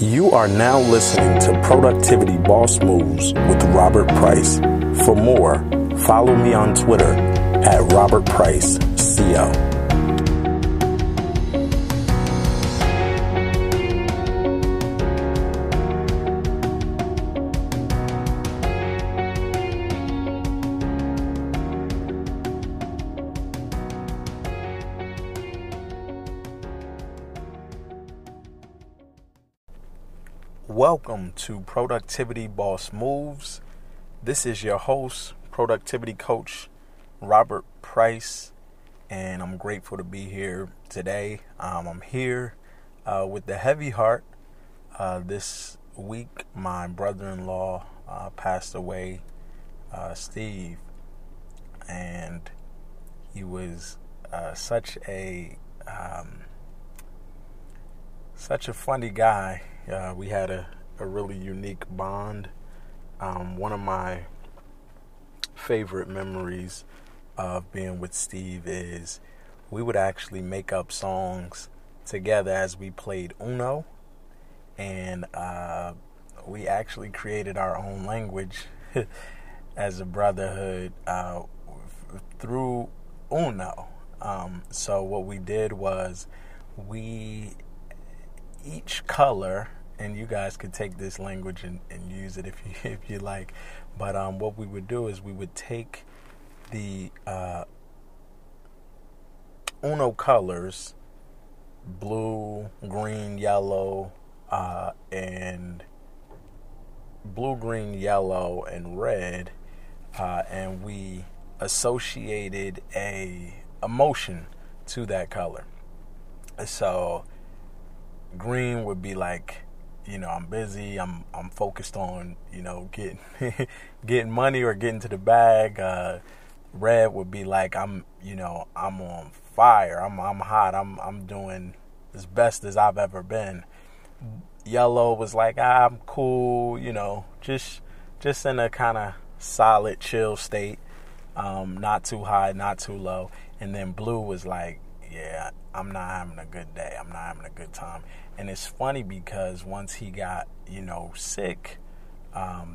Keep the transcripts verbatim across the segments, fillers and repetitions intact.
You are now listening to Productivity Boss Moves with Robert Price. For more, follow me on Twitter at Robert Price C O. Welcome to Productivity Boss Moves. This is your host, productivity coach Robert Price, and I'm grateful to be here today. Um, I'm here uh, with the heavy heart. Uh, this week, my brother-in-law uh, passed away, uh, Steve, and he was uh, such a um, such a funny guy. Uh, we had a, a really unique bond. Um, one of my favorite memories of being with Steve is we would actually make up songs together as we played Uno, and uh, we actually created our own language as a brotherhood uh, through Uno. Um, so what we did was we each color, and you guys could take this language and, and use it if you if you like, but um, what we would do is we would take the uh, Uno colors, blue, green, yellow, uh, and blue, green, yellow, and red, uh, and we associated a emotion to that color. So green would be like, you know, I'm busy, I'm I'm focused on, you know, getting getting money or getting to the bag. Uh, red would be like, I'm, you know, I'm on fire, I'm I'm hot, I'm I'm doing as best as I've ever been. Yellow was like, ah, I'm cool, you know, just just in a kind of solid, chill state, um, not too high, not too low. And then blue was like, yeah, I'm not having a good day, I'm not having a good time. And it's funny because once he got, you know, sick, um,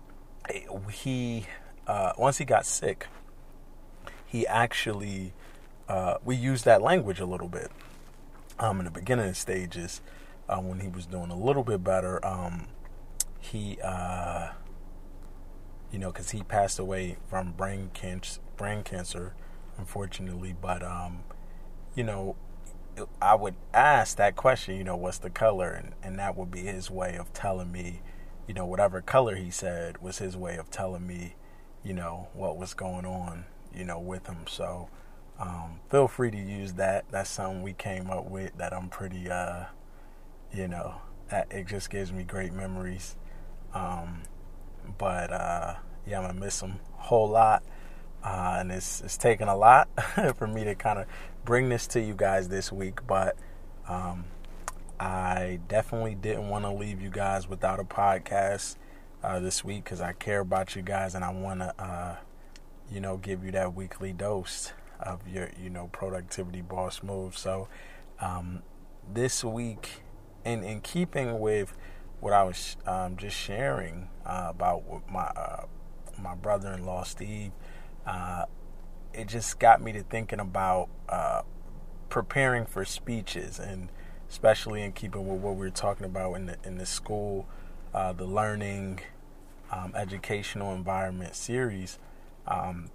he, uh, once he got sick, he actually, uh, we used that language a little bit, um, in the beginning stages, uh, when he was doing a little bit better. Um, he, uh, you know, cause he passed away from brain cancer, brain cancer, unfortunately, but, um, you know, I would ask that question, you know, what's the color? And, and that would be his way of telling me, you know, whatever color he said was his way of telling me, you know, what was going on, you know, with him. So um, feel free to use that. That's something we came up with that I'm pretty, uh, you know, that it just gives me great memories. Um, but, uh, yeah, I'm going to miss him a whole lot. Uh, and it's it's taken a lot for me to kind of bring this to you guys this week, but um, I definitely didn't want to leave you guys without a podcast uh, this week because I care about you guys and I want to, uh, you know, give you that weekly dose of your, you know, productivity boss move. So um, this week, in in keeping with what I was um, just sharing uh, about my uh, my brother-in-law Steve. Uh, it just got me to thinking about uh, preparing for speeches, and especially in keeping with what we were talking about in the in the school, uh, the learning, um, educational environment series. Um,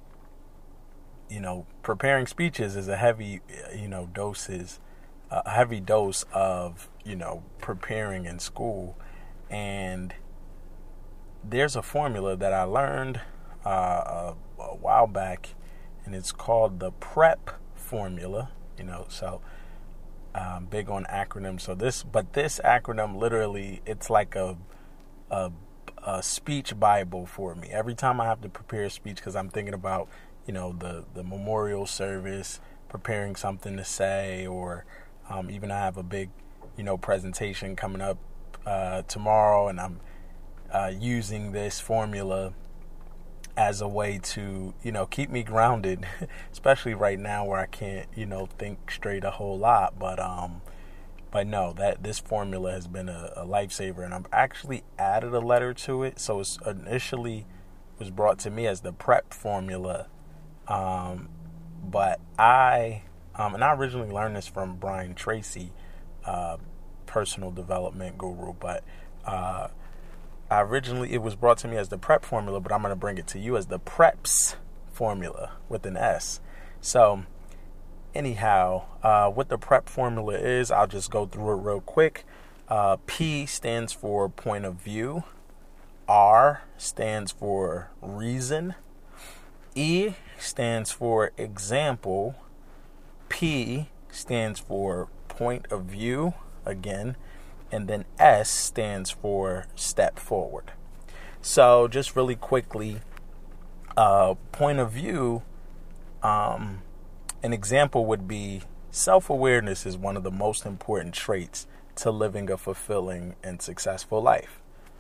you know, preparing speeches is a heavy, you know, doses, a heavy dose of, you know, preparing in school, and there's a formula that I learned Uh, a, a while back, and it's called the PREP formula. You know, so um, big on acronyms. So this, but this acronym literally, it's like a, a a speech Bible for me. Every time I have to prepare a speech, because I'm thinking about, you know, the the memorial service, preparing something to say, or um, even I have a big, you know, presentation coming up uh, tomorrow, and I'm uh, using this formula as a way to, you know, keep me grounded, especially right now where I can't, you know, think straight a whole lot. But um, but no, that this formula has been a, a lifesaver, and I've actually added a letter to it. So it's initially was brought to me as the PrEP formula, um, but I um, and I originally learned this from Brian Tracy, uh, personal development guru. But uh, I originally it was brought to me as the PrEP formula, but I'm going to bring it to you as the PrEPS formula with an S. So anyhow, uh, what the PrEP formula is, I'll just go through it real quick. Uh, P stands for point of view. R stands for reason. E stands for example. P stands for point of view, again. And then S stands for step forward. So just really quickly, uh, point of view, um, an example would be self-awareness is one of the most important traits to living a fulfilling and successful life.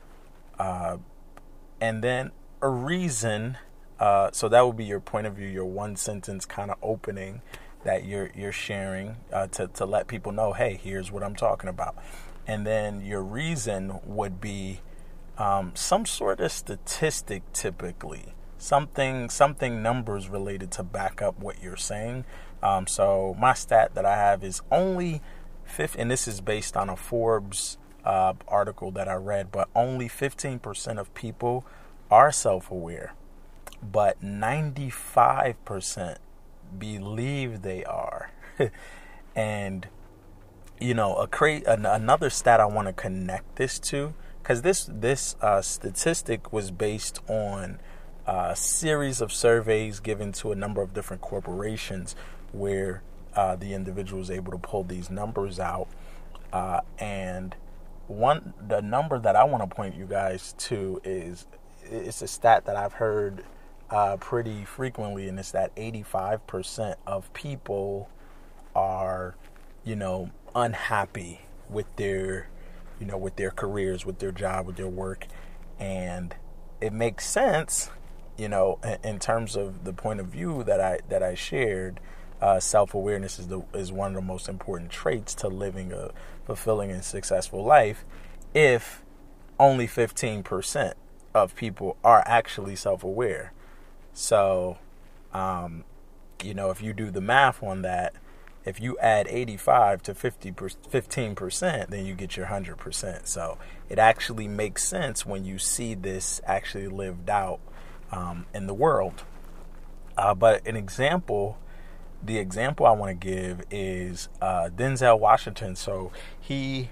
Uh, and then a reason, uh, so that would be your point of view, your one sentence kind of opening that you're you're sharing uh, to, to let people know, hey, here's what I'm talking about. And then your reason would be um, some sort of statistic, typically. Something, something numbers related to back up what you're saying. Um, so my stat that I have is only fifty, and this is based on a Forbes uh, article that I read, but only fifteen percent of people are self-aware, but ninety-five percent believe they are. And, you know, a cra- an- another stat I want to connect this to, because this, this uh, statistic was based on a series of surveys given to a number of different corporations where uh, the individual was able to pull these numbers out. Uh, and one, the number that I want to point you guys to is, it's a stat that I've heard uh, pretty frequently, and it's that eighty-five percent of people are, you know, unhappy with their, you know, with their careers, with their job, with their work. And it makes sense, you know, in terms of the point of view that I that I shared. Uh, self-awareness is the is one of the most important traits to living a fulfilling and successful life. If only fifteen percent of people are actually self-aware, so um, you know, if you do the math on that, if you add eighty-five to fifteen percent, then you get your one hundred percent. So it actually makes sense when you see this actually lived out um, in the world. Uh, but an example, the example I want to give is uh, Denzel Washington. So he,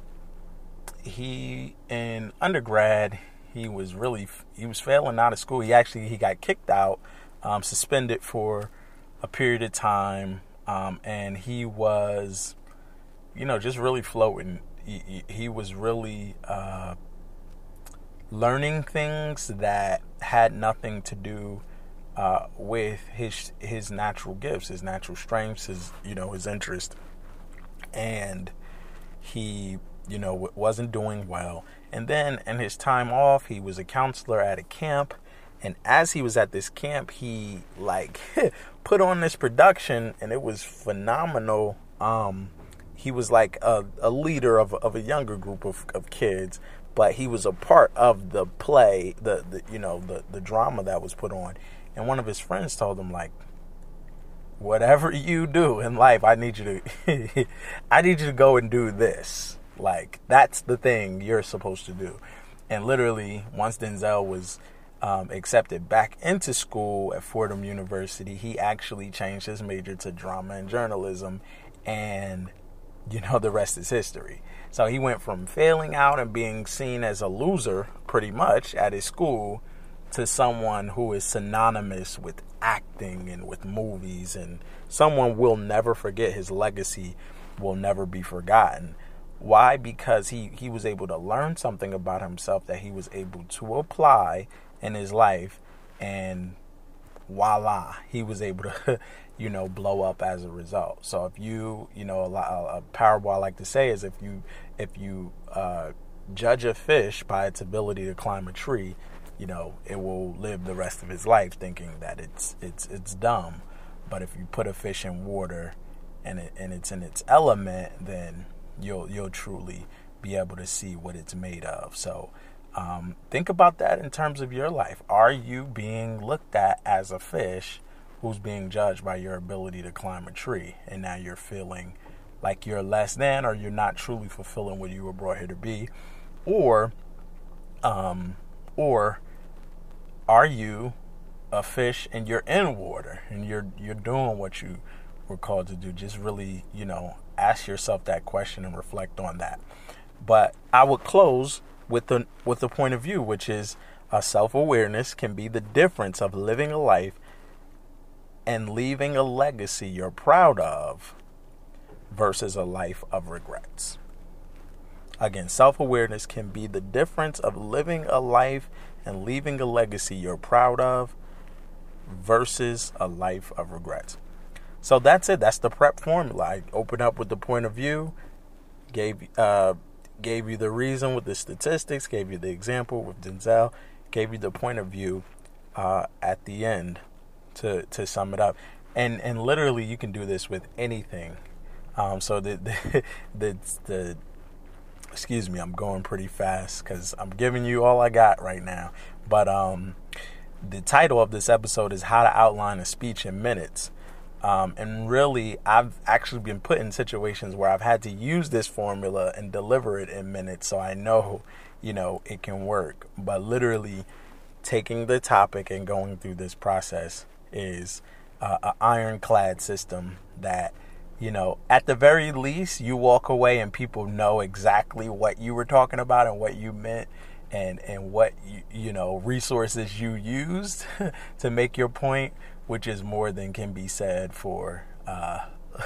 he in undergrad, he was really, he was failing out of school. He actually, he got kicked out, um, suspended for a period of time. Um, and he was, you know, just really floating. He, he, he was really uh, learning things that had nothing to do uh, with his his natural gifts, his natural strengths, his, you know, his interest. And he, you know, w- wasn't doing well. And then in his time off, he was a counselor at a camp. And as he was at this camp, he like put on this production, and it was phenomenal. Um, he was like a, a leader of, of a younger group of, of kids, but he was a part of the play, the, the you know, the, the drama that was put on. And one of his friends told him, like, whatever you do in life, I need you to, I need you to go and do this. Like, that's the thing you're supposed to do. And literally, once Denzel was Um, accepted back into school at Fordham University, he actually changed his major to drama and journalism, and you know, the rest is history. So he went from failing out and being seen as a loser pretty much at his school to someone who is synonymous with acting and with movies, and someone will never forget. His legacy will never be forgotten. Why? Because he, he was able to learn something about himself that he was able to apply in his life, and voila, he was able to, you know, blow up as a result. So if you, you know, a, a parable I like to say is if you, if you uh, judge a fish by its ability to climb a tree, you know, it will live the rest of its life thinking that it's it's it's dumb. But if you put a fish in water and it and it's in its element, then you'll you'll truly be able to see what it's made of. So um, think about that in terms of your life. Are you being looked at as a fish who's being judged by your ability to climb a tree, and now you're feeling like you're less than, or you're not truly fulfilling what you were brought here to be? Or, um, or are you a fish and you're in water and you're you're doing what you were called to do? Just really, you know, ask yourself that question and reflect on that. But I would close with the with the point of view, which is uh, self-awareness can be the difference of living a life and leaving a legacy you're proud of versus a life of regrets. Again, self-awareness can be the difference of living a life and leaving a legacy you're proud of versus a life of regrets. So that's it. That's the prep formula. I opened up with the point of view, gave uh, gave you the reason with the statistics, gave you the example with Denzel, gave you the point of view uh, at the end to to sum it up. And and literally, you can do this with anything. Um, so the the the, the excuse me, I'm going pretty fast because I'm giving you all I got right now. But um, the title of this episode is How to Outline a Speech in Minutes. Um, and really, I've actually been put in situations where I've had to use this formula and deliver it in minutes. So I know, you know, it can work. But literally taking the topic and going through this process is uh, an ironclad system that, you know, at the very least, you walk away and people know exactly what you were talking about and what you meant and, and what, you, you know, resources you used to make your point, which is more than can be said for uh,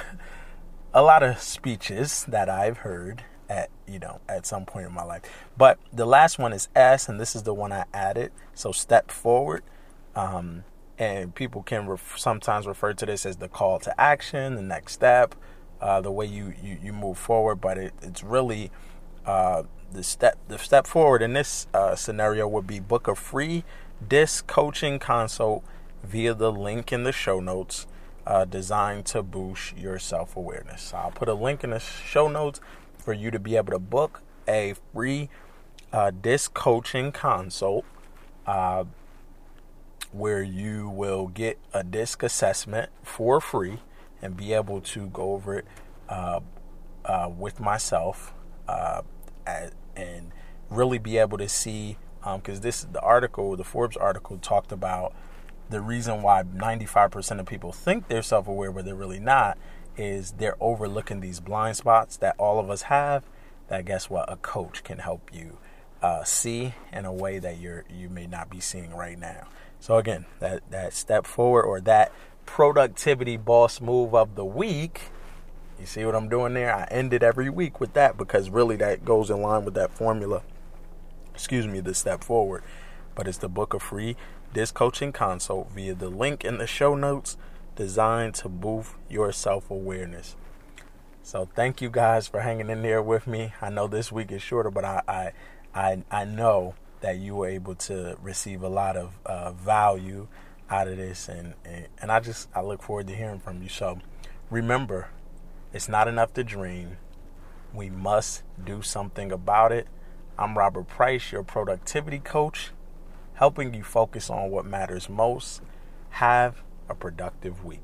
a lot of speeches that I've heard at, you know, at some point in my life. But the last one is S, and this is the one I added. So step forward. Um, And people can ref- sometimes refer to this as the call to action, the next step, uh, the way you, you, you move forward. But it, it's really uh, the step the step forward in this uh, scenario would be book a free disc coaching consult via the link in the show notes uh, designed to boost your self-awareness. So I'll put a link in the show notes for you to be able to book a free uh, disc coaching consult uh where you will get a disc assessment for free and be able to go over it uh, uh, with myself uh, at, and really be able to see, because um, this the article, the Forbes article talked about the reason why ninety-five percent of people think they're self-aware, but they're really not, is they're overlooking these blind spots that all of us have, that guess what, a coach can help you uh, see in a way that you're you may not be seeing right now. So again, that, that step forward or that productivity boss move of the week, you see what I'm doing there? I end it every week with that because really that goes in line with that formula. Excuse me, the step forward. But it's the book a free disc coaching consult via the link in the show notes designed to boost your self-awareness. So thank you guys for hanging in there with me. I know this week is shorter, but I I I, I know that you were able to receive a lot of uh, value out of this. And, and, and I just, I look forward to hearing from you. So remember, it's not enough to dream. We must do something about it. I'm Robert Price, your productivity coach, helping you focus on what matters most. Have a productive week.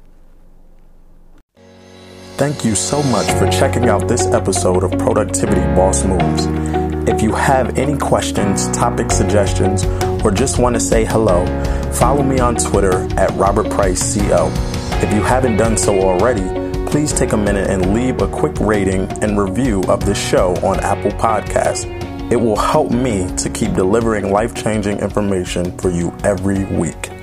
Thank you so much for checking out this episode of Productivity Boss Moves. If you have any questions, topic suggestions, or just want to say hello, follow me on Twitter at Robert Price C O. If you haven't done so already, please take a minute and leave a quick rating and review of this show on Apple Podcasts. It will help me to keep delivering life-changing information for you every week.